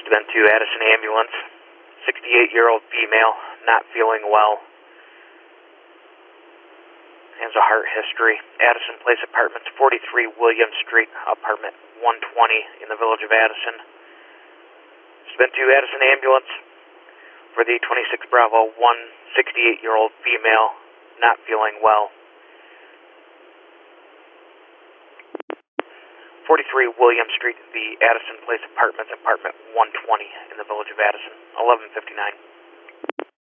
been to Addison Ambulance. 68-year-old female, not feeling well. Has a heart history. Addison Place Apartments, 43 William Street, apartment 120 in the village of Addison. It's been to Addison Ambulance for the 26 Bravo 1, 68-year-old female, not feeling well. 43 William Street, the Addison Place Apartments, apartment 120 in the village of Addison, 11:59.